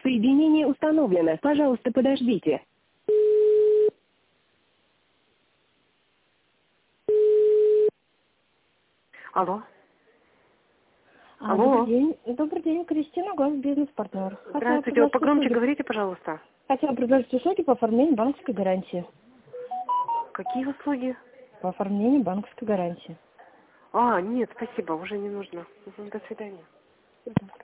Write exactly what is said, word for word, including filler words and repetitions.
Соединение установлено. Пожалуйста, подождите. Алло. А, Алло. добрый день. Добрый день, Кристина, гос бизнес-партнер. Здравствуйте. Вы погромче говорите, пожалуйста. Хотела предложить услуги по оформлению банковской гарантии. Какие услуги? По оформлению банковской гарантии. А, нет, спасибо, уже не нужно. До свидания. Мгм.